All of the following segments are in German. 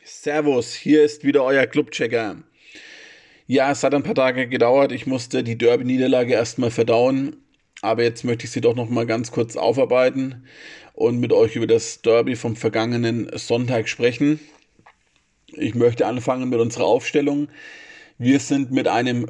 Servus, hier ist wieder euer Clubchecker. Ja, es hat ein paar Tage gedauert. Ich musste die Derby-Niederlage erstmal verdauen. Aber jetzt möchte ich sie doch noch mal ganz kurz aufarbeiten und mit euch über das Derby vom vergangenen Sonntag sprechen. Ich möchte anfangen mit unserer Aufstellung. Wir sind mit einem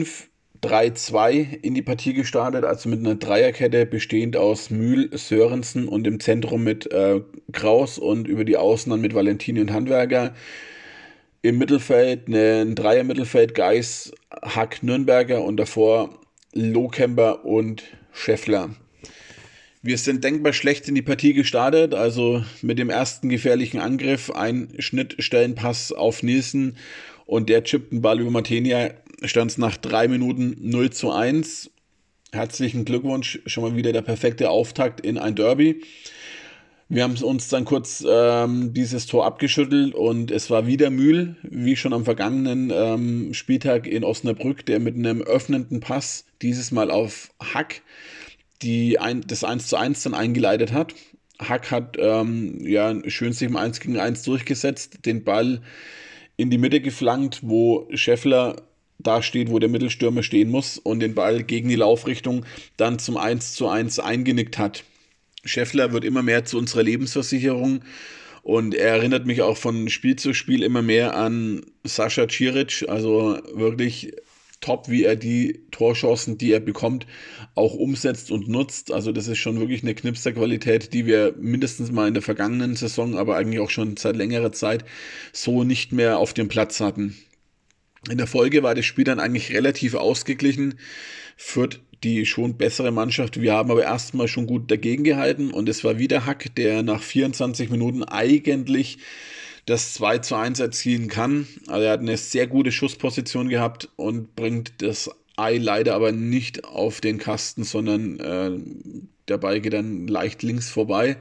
5-3-2 in die Partie gestartet, also mit einer Dreierkette bestehend aus Mühl, Sörensen und im Zentrum mit Kraus und über die Außen dann mit Valentini und Handwerker. Im Mittelfeld ein Dreier-Mittelfeld, Geis, Hack, Nürnberger und davor Lohkemper und Scheffler. Wir sind denkbar schlecht in die Partie gestartet, also mit dem ersten gefährlichen Angriff, ein Schnittstellenpass auf Nielsen und der chippt den Ball über Matenia, stand es nach 3 Minuten 0:1. Herzlichen Glückwunsch, schon mal wieder der perfekte Auftakt in ein Derby. Wir haben uns dann kurz dieses Tor abgeschüttelt und es war wieder Mühl, wie schon am vergangenen Spieltag in Osnabrück, der mit einem öffnenden Pass dieses Mal auf Hack das 1:1 dann eingeleitet hat. Hack hat schön sich im 1 gegen 1 durchgesetzt, den Ball in die Mitte geflankt, wo Scheffler da steht, wo der Mittelstürmer stehen muss und den Ball gegen die Laufrichtung dann zum 1:1 eingenickt hat. Scheffler wird immer mehr zu unserer Lebensversicherung und er erinnert mich auch von Spiel zu Spiel immer mehr an Sascha Ciric, also wirklich top, wie er die Torchancen, die er bekommt, auch umsetzt und nutzt. Also das ist schon wirklich eine Knipserqualität, die wir mindestens mal in der vergangenen Saison, aber eigentlich auch schon seit längerer Zeit so nicht mehr auf dem Platz hatten. In der Folge war das Spiel dann eigentlich relativ ausgeglichen. Fürth die schon bessere Mannschaft. Wir haben aber erstmal schon gut dagegen gehalten und es war wieder Hack, der nach 24 Minuten eigentlich das 2:1 erzielen kann. Also er hat eine sehr gute Schussposition gehabt und bringt das Ei leider aber nicht auf den Kasten, sondern der Ball geht dann leicht links vorbei.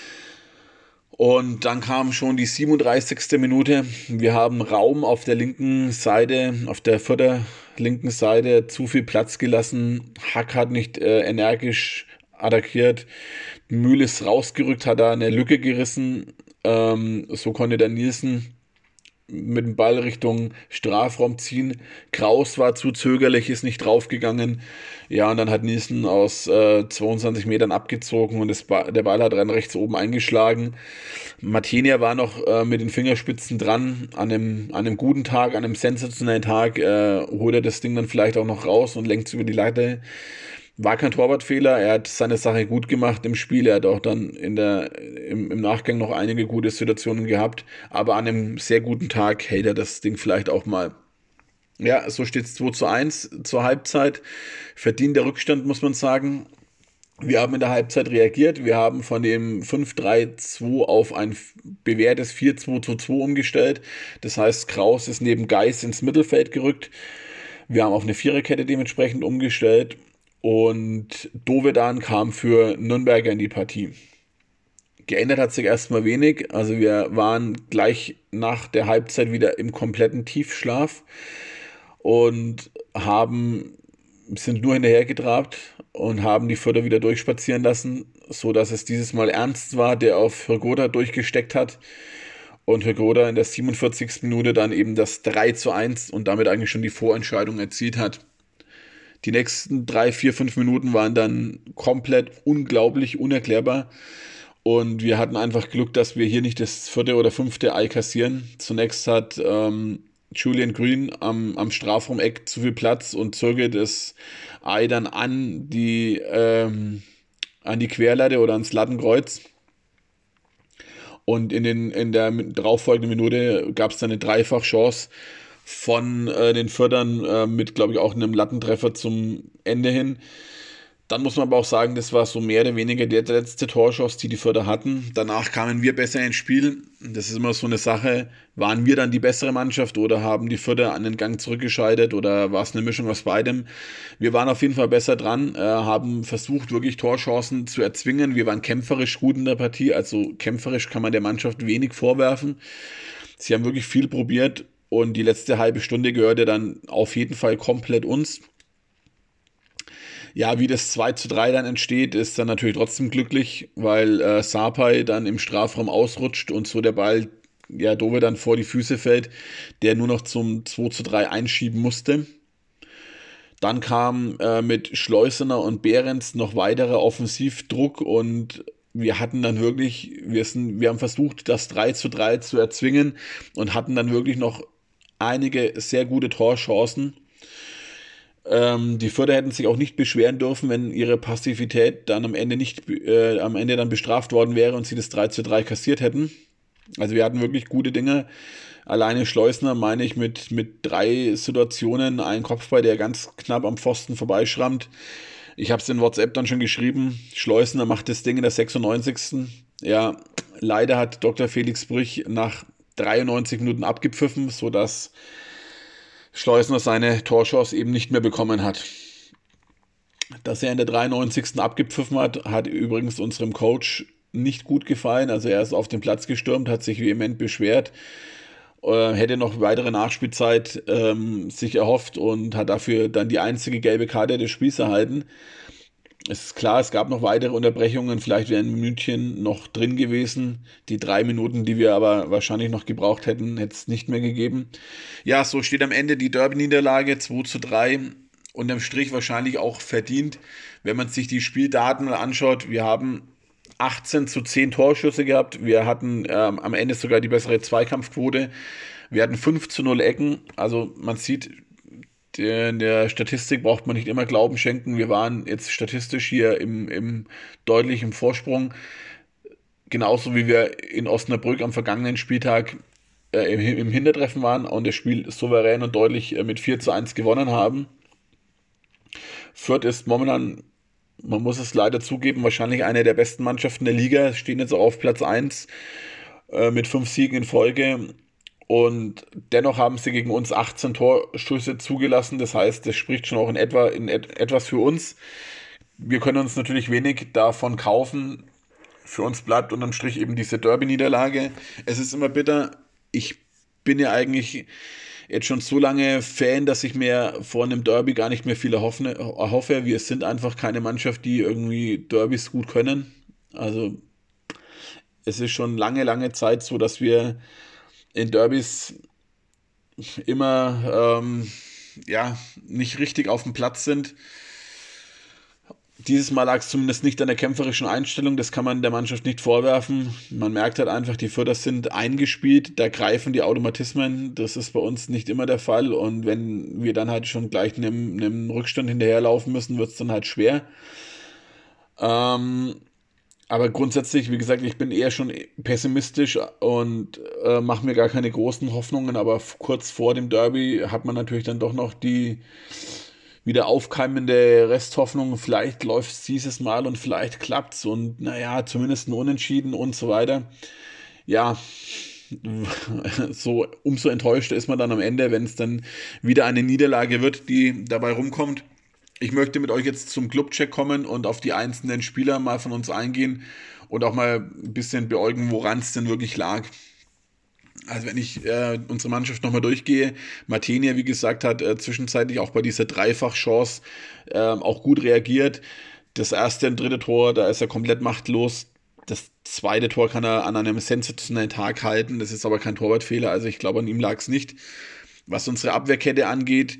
Und dann kam schon die 37. Minute. Wir haben Raum auf der linken Seite, auf der Fürther linken Seite, zu viel Platz gelassen. Hack hat nicht energisch attackiert. Mühl ist rausgerückt, hat da eine Lücke gerissen. So konnte der Nielsen mit dem Ball Richtung Strafraum ziehen. Kraus war zu zögerlich, ist nicht draufgegangen. Ja, und dann hat Nielsen aus 22 Metern abgezogen und der Ball hat rein rechts oben eingeschlagen. Matenia war noch mit den Fingerspitzen dran. An einem guten Tag, an einem sensationellen Tag holt er das Ding dann vielleicht auch noch raus und lenkt es über die Latte. War kein Torwartfehler, er hat seine Sache gut gemacht im Spiel, er hat auch dann im Nachgang noch einige gute Situationen gehabt, aber an einem sehr guten Tag hält er das Ding vielleicht auch mal. Ja, so steht es 2:1 zur Halbzeit. Verdient der Rückstand, muss man sagen. Wir haben in der Halbzeit reagiert, wir haben von dem 5-3-2 auf ein bewährtes 4-2-2 umgestellt. Das heißt, Kraus ist neben Geis ins Mittelfeld gerückt. Wir haben auf eine Viererkette dementsprechend umgestellt. Und Dovedan kam für Nürnberger in die Partie. Geändert hat sich erstmal wenig. Also wir waren gleich nach der Halbzeit wieder im kompletten Tiefschlaf und sind nur hinterhergetrabt und haben die Fürther wieder durchspazieren lassen, so dass es dieses Mal Ernst war, der auf Hrgoda durchgesteckt hat. Und Hrgoda in der 47. Minute dann eben das 3:1 und damit eigentlich schon die Vorentscheidung erzielt hat. Die nächsten 3, 4, 5 Minuten waren dann komplett unglaublich, unerklärbar. Und wir hatten einfach Glück, dass wir hier nicht das 4. oder 5. Ei kassieren. Zunächst hat Julian Green am Strafraum-Eck zu viel Platz und zögert das Ei dann an die Querlatte oder ans Lattenkreuz. Und in der darauffolgenden Minute gab es dann eine Dreifachchance von den Förderern mit, glaube ich, auch einem Lattentreffer zum Ende hin. Dann muss man aber auch sagen, das war so mehr oder weniger der letzte Torschuss, die Förder hatten. Danach kamen wir besser ins Spiel. Das ist immer so eine Sache. Waren wir dann die bessere Mannschaft oder haben die Förder an den Gang zurückgeschaltet oder war es eine Mischung aus beidem? Wir waren auf jeden Fall besser dran, haben versucht, wirklich Torchancen zu erzwingen. Wir waren kämpferisch gut in der Partie. Also kämpferisch kann man der Mannschaft wenig vorwerfen. Sie haben wirklich viel probiert und die letzte halbe Stunde gehörte dann auf jeden Fall komplett uns. Ja, wie das 2:3 dann entsteht, ist dann natürlich trotzdem glücklich, weil Sarpay dann im Strafraum ausrutscht und so der Ball ja, Dove dann vor die Füße fällt, der nur noch zum 2:3 einschieben musste. Dann kam mit Schleusener und Behrens noch weiterer Offensivdruck und wir hatten dann wirklich, wir haben versucht, das 3:3 zu erzwingen und hatten dann wirklich noch einige sehr gute Torchancen. Die Fürther hätten sich auch nicht beschweren dürfen, wenn ihre Passivität dann am Ende dann bestraft worden wäre und sie das 3:3 kassiert hätten. Also wir hatten wirklich gute Dinge. Alleine Schleusner meine ich mit 3 Situationen, ein Kopfball, der ganz knapp am Pfosten vorbeischrammt. Ich habe es in WhatsApp dann schon geschrieben. Schleusner macht das Ding in der 96. Ja, leider hat Dr. Felix Brüch nach 93 Minuten abgepfiffen, sodass Schleusner seine Torchance eben nicht mehr bekommen hat. Dass er in der 93. abgepfiffen hat, hat übrigens unserem Coach nicht gut gefallen. Also er ist auf den Platz gestürmt, hat sich vehement beschwert, hätte noch weitere Nachspielzeit sich erhofft und hat dafür dann die einzige gelbe Karte des Spiels erhalten. Es ist klar, es gab noch weitere Unterbrechungen, vielleicht wären München noch drin gewesen. Die 3 Minuten, die wir aber wahrscheinlich noch gebraucht hätten, hätte es nicht mehr gegeben. Ja, so steht am Ende die Derby-Niederlage 2:3. Unterm Strich wahrscheinlich auch verdient, wenn man sich die Spieldaten mal anschaut. Wir haben 18:10 Torschüsse gehabt. Wir hatten am Ende sogar die bessere Zweikampfquote. Wir hatten 5:0 Ecken. Also man sieht, in der Statistik braucht man nicht immer Glauben schenken. Wir waren jetzt statistisch hier im deutlichen Vorsprung. Genauso wie wir in Osnabrück am vergangenen Spieltag im Hintertreffen waren und das Spiel souverän und deutlich mit 4:1 gewonnen haben. Fürth ist momentan, man muss es leider zugeben, wahrscheinlich eine der besten Mannschaften der Liga. Stehen jetzt auch auf Platz 1 mit 5 Siegen in Folge. Und dennoch haben sie gegen uns 18 Torschüsse zugelassen. Das heißt, das spricht schon auch etwas für uns. Wir können uns natürlich wenig davon kaufen. Für uns bleibt unterm Strich eben diese Derby-Niederlage. Es ist immer bitter. Ich bin ja eigentlich jetzt schon so lange Fan, dass ich mir vor einem Derby gar nicht mehr viel erhoffe. Wir sind einfach keine Mannschaft, die irgendwie Derbys gut können. Also es ist schon lange, lange Zeit so, dass wir in Derbys immer ja, nicht richtig auf dem Platz sind. Dieses Mal lag es zumindest nicht an der kämpferischen Einstellung, das kann man der Mannschaft nicht vorwerfen. Man merkt halt einfach, die Fürther sind eingespielt, da greifen die Automatismen, das ist bei uns nicht immer der Fall und wenn wir dann halt schon gleich einem Rückstand hinterherlaufen müssen, wird es dann halt schwer. Aber grundsätzlich, wie gesagt, ich bin eher schon pessimistisch und mache mir gar keine großen Hoffnungen, aber kurz vor dem Derby hat man natürlich dann doch noch die wieder aufkeimende Resthoffnung, vielleicht läuft es dieses Mal und vielleicht klappt's und naja, zumindest ein Unentschieden und so weiter. Ja, so umso enttäuschter ist man dann am Ende, wenn es dann wieder eine Niederlage wird, die dabei rumkommt. Ich möchte mit euch jetzt zum Clubcheck kommen und auf die einzelnen Spieler mal von uns eingehen und auch mal ein bisschen beäugen, woran es denn wirklich lag. Also wenn ich unsere Mannschaft nochmal durchgehe, Martinia, wie gesagt, hat zwischenzeitlich auch bei dieser Dreifachchance auch gut reagiert. Das erste und dritte Tor, da ist er komplett machtlos. Das zweite Tor kann er an einem sensationellen Tag halten. Das ist aber kein Torwartfehler, also ich glaube, an ihm lag es nicht. Was unsere Abwehrkette angeht,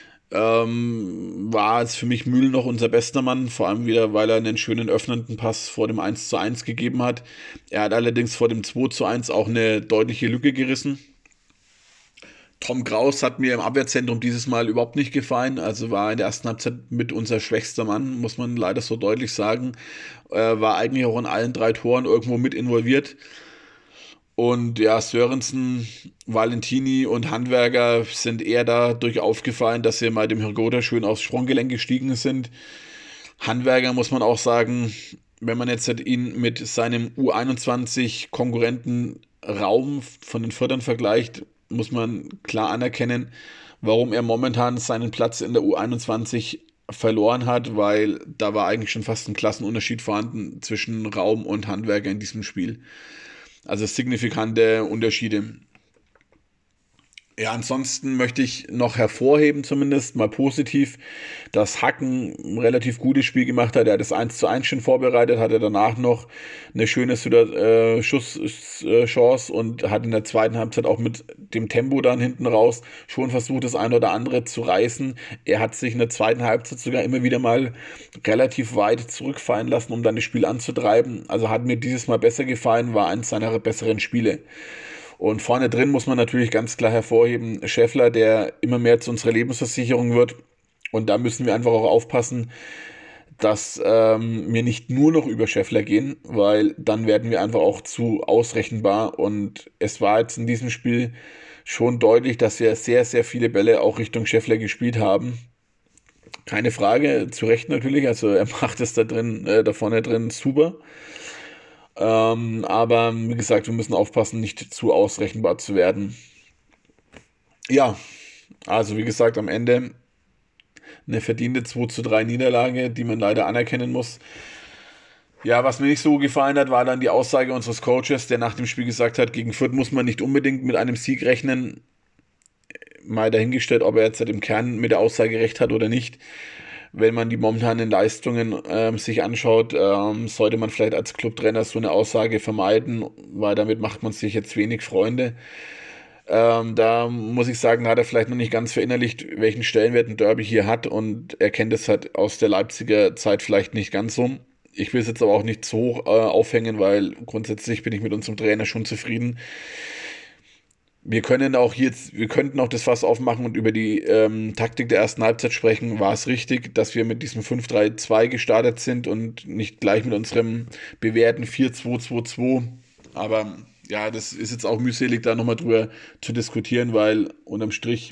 war es für mich Mühl noch unser bester Mann, vor allem wieder, weil er einen schönen öffnenden Pass vor dem 1:1 gegeben hat. Er hat allerdings vor dem 2:1 auch eine deutliche Lücke gerissen. Tom Kraus hat mir im Abwehrzentrum dieses Mal überhaupt nicht gefallen, also war in der ersten Halbzeit mit unser schwächster Mann, muss man leider so deutlich sagen. War eigentlich auch in allen 3 Toren irgendwo mit involviert. Und ja, Sörensen, Valentini und Handwerker sind eher dadurch aufgefallen, dass sie mal dem Hrgoda schön aufs Sprunggelenk gestiegen sind. Handwerker muss man auch sagen, wenn man jetzt ihn mit seinem U21-Konkurrenten Raum von den Fürthern vergleicht, muss man klar anerkennen, warum er momentan seinen Platz in der U21 verloren hat, weil da war eigentlich schon fast ein Klassenunterschied vorhanden zwischen Raum und Handwerker in diesem Spiel. Also signifikante Unterschiede. Ja, ansonsten möchte ich noch hervorheben, zumindest mal positiv, dass Hacken ein relativ gutes Spiel gemacht hat. Er hat das 1:1 schon vorbereitet, hatte danach noch eine schöne Schusschance und hat in der zweiten Halbzeit auch mit dem Tempo dann hinten raus schon versucht, das eine oder andere zu reißen. Er hat sich in der zweiten Halbzeit sogar immer wieder mal relativ weit zurückfallen lassen, um dann das Spiel anzutreiben. Also hat mir dieses Mal besser gefallen, war eins seiner besseren Spiele. Und vorne drin muss man natürlich ganz klar hervorheben, Scheffler, der immer mehr zu unserer Lebensversicherung wird. Und da müssen wir einfach auch aufpassen, dass wir nicht nur noch über Scheffler gehen, weil dann werden wir einfach auch zu ausrechenbar. Und es war jetzt in diesem Spiel schon deutlich, dass wir sehr, sehr viele Bälle auch Richtung Scheffler gespielt haben. Keine Frage, zu Recht natürlich. Also er macht es da vorne drin super. Aber wie gesagt, wir müssen aufpassen, nicht zu ausrechenbar zu werden. Ja, also wie gesagt, am Ende eine verdiente 2:3 Niederlage, die man leider anerkennen muss. Ja, was mir nicht so gefallen hat, war dann die Aussage unseres Coaches, der nach dem Spiel gesagt hat, gegen Fürth muss man nicht unbedingt mit einem Sieg rechnen. Mal dahingestellt, ob er jetzt im Kern mit der Aussage recht hat oder nicht. Wenn man die momentanen Leistungen sich anschaut, sollte man vielleicht als Clubtrainer so eine Aussage vermeiden, weil damit macht man sich jetzt wenig Freunde. Da muss ich sagen, hat er vielleicht noch nicht ganz verinnerlicht, welchen Stellenwert ein Derby hier hat und er kennt es halt aus der Leipziger Zeit vielleicht nicht ganz so. Ich will es jetzt aber auch nicht zu hoch aufhängen, weil grundsätzlich bin ich mit unserem Trainer schon zufrieden. Wir könnten auch das Fass aufmachen und über die Taktik der ersten Halbzeit sprechen. War es richtig, dass wir mit diesem 5-3-2 gestartet sind und nicht gleich mit unserem bewährten 4-2-2-2? Aber ja, das ist jetzt auch mühselig, da nochmal drüber zu diskutieren, weil unterm Strich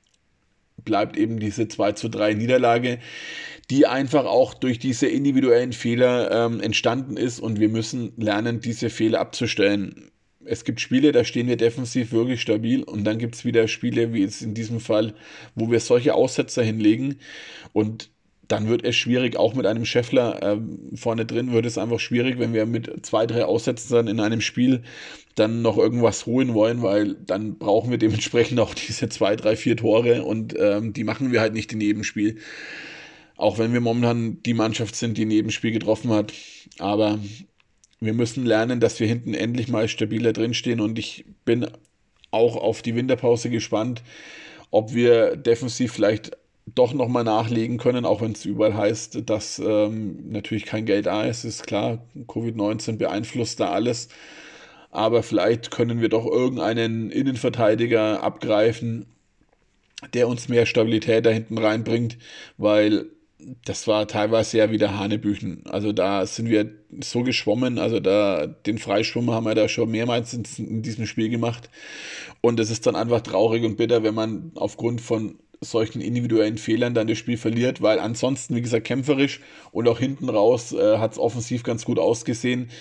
bleibt eben diese 2:3 Niederlage, die einfach auch durch diese individuellen Fehler entstanden ist und wir müssen lernen, diese Fehler abzustellen. Es gibt Spiele, da stehen wir defensiv wirklich stabil und dann gibt es wieder Spiele, wie jetzt in diesem Fall, wo wir solche Aussetzer hinlegen und dann wird es schwierig, auch mit einem Scheffler vorne drin wird es einfach schwierig, wenn wir mit 2, 3 Aussetzern in einem Spiel dann noch irgendwas holen wollen, weil dann brauchen wir dementsprechend auch diese 2, 3, 4 Tore und die machen wir halt nicht in jedem Spiel. Auch wenn wir momentan die Mannschaft sind, die in jedem Spiel getroffen hat. Aber wir müssen lernen, dass wir hinten endlich mal stabiler drinstehen und ich bin auch auf die Winterpause gespannt, ob wir defensiv vielleicht doch nochmal nachlegen können, auch wenn es überall heißt, dass natürlich kein Geld da ist. Ist klar, Covid-19 beeinflusst da alles. Aber vielleicht können wir doch irgendeinen Innenverteidiger abgreifen, der uns mehr Stabilität da hinten reinbringt, weil das war teilweise ja wieder Hanebüchen. Also da sind wir so geschwommen, also da den Freischwimmer haben wir da schon mehrmals in diesem Spiel gemacht. Und es ist dann einfach traurig und bitter, wenn man aufgrund von solchen individuellen Fehlern dann das Spiel verliert, weil ansonsten, wie gesagt, kämpferisch und auch hinten raus hat es offensiv ganz gut ausgesehen.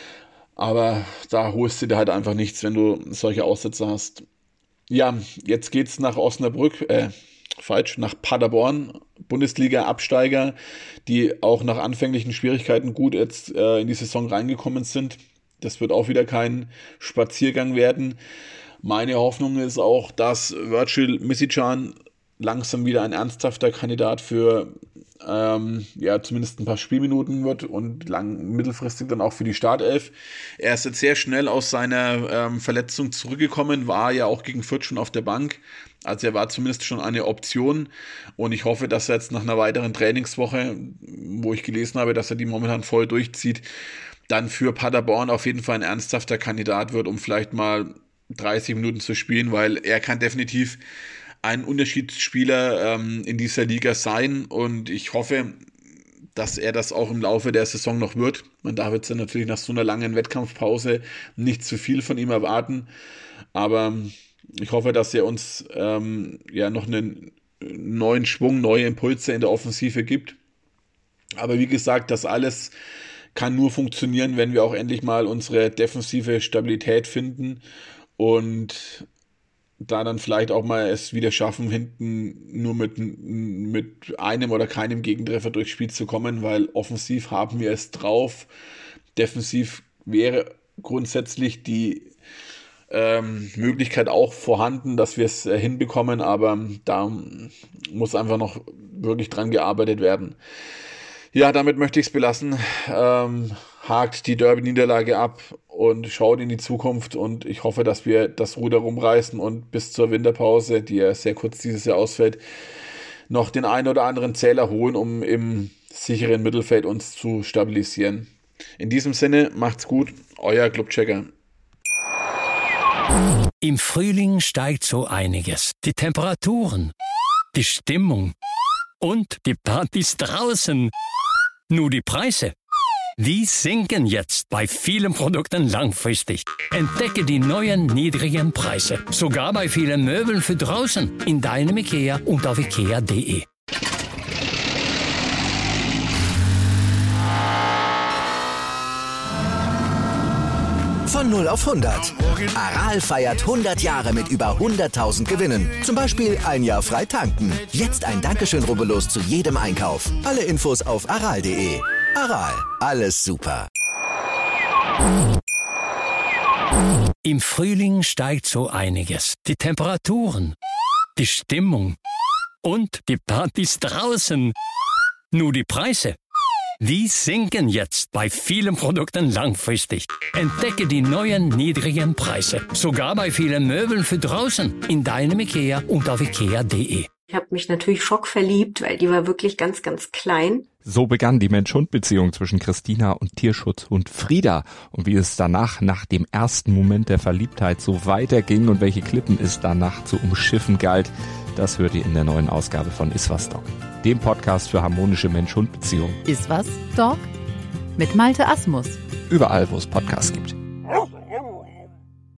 Aber da holst du dir halt einfach nichts, wenn du solche Aussätze hast. Ja, jetzt geht's nach Osnabrück, nach Paderborn, Bundesliga-Absteiger, die auch nach anfänglichen Schwierigkeiten gut jetzt in die Saison reingekommen sind. Das wird auch wieder kein Spaziergang werden. Meine Hoffnung ist auch, dass Virgil Misican langsam wieder ein ernsthafter Kandidat für ja, zumindest ein paar Spielminuten wird und mittelfristig dann auch für die Startelf. Er ist jetzt sehr schnell aus seiner Verletzung zurückgekommen, war ja auch gegen Fürth schon auf der Bank. Also er war zumindest schon eine Option und ich hoffe, dass er jetzt nach einer weiteren Trainingswoche, wo ich gelesen habe, dass er die momentan voll durchzieht, dann für Paderborn auf jeden Fall ein ernsthafter Kandidat wird, um vielleicht mal 30 Minuten zu spielen, weil er kann definitiv ein Unterschiedsspieler in dieser Liga sein und ich hoffe, dass er das auch im Laufe der Saison noch wird. Man darf jetzt natürlich nach so einer langen Wettkampfpause nicht zu viel von ihm erwarten, aber ich hoffe, dass er uns ja noch einen neuen Schwung, neue Impulse in der Offensive gibt. Aber wie gesagt, das alles kann nur funktionieren, wenn wir auch endlich mal unsere defensive Stabilität finden und da dann vielleicht auch mal es wieder schaffen, hinten nur mit einem oder keinem Gegentreffer durchs Spiel zu kommen, weil offensiv haben wir es drauf. Defensiv wäre grundsätzlich die Möglichkeit auch vorhanden, dass wir es hinbekommen, aber da muss einfach noch wirklich dran gearbeitet werden. Ja, damit möchte ich es belassen. Hakt die Derby-Niederlage ab und schaut in die Zukunft, und ich hoffe, dass wir das Ruder rumreißen und bis zur Winterpause, die ja sehr kurz dieses Jahr ausfällt, noch den einen oder anderen Zähler holen, um im sicheren Mittelfeld uns zu stabilisieren. In diesem Sinne, macht's gut, euer Clubchecker. Im Frühling steigt so einiges. Die Temperaturen, die Stimmung und die Partys draußen. Nur die Preise, die sinken jetzt bei vielen Produkten langfristig. Entdecke die neuen niedrigen Preise, sogar bei vielen Möbeln für draußen, in deinem IKEA und auf ikea.de. Von 0 auf 100. Aral feiert 100 Jahre mit über 100.000 Gewinnen. Zum Beispiel ein Jahr frei tanken. Jetzt ein Dankeschön, rubbellos zu jedem Einkauf. Alle Infos auf aral.de. Aral, alles super. Im Frühling steigt so einiges. Die Temperaturen, die Stimmung und die Partys draußen. Nur die Preise, die sinken jetzt bei vielen Produkten langfristig. Entdecke die neuen niedrigen Preise, sogar bei vielen Möbeln für draußen, in deinem IKEA und auf ikea.de. Ich habe mich natürlich schockverliebt, weil die war wirklich ganz, ganz klein. So begann die Mensch-Hund-Beziehung zwischen Christina und Tierschutzhund Frieda. Und wie es danach, nach dem ersten Moment der Verliebtheit, so weiterging und welche Klippen es danach zu umschiffen galt, das hört ihr in der neuen Ausgabe von Iswas Dog, dem Podcast für harmonische Mensch-Hund-Beziehungen. Iswas Dog? Mit Malte Asmus. Überall, wo es Podcasts gibt.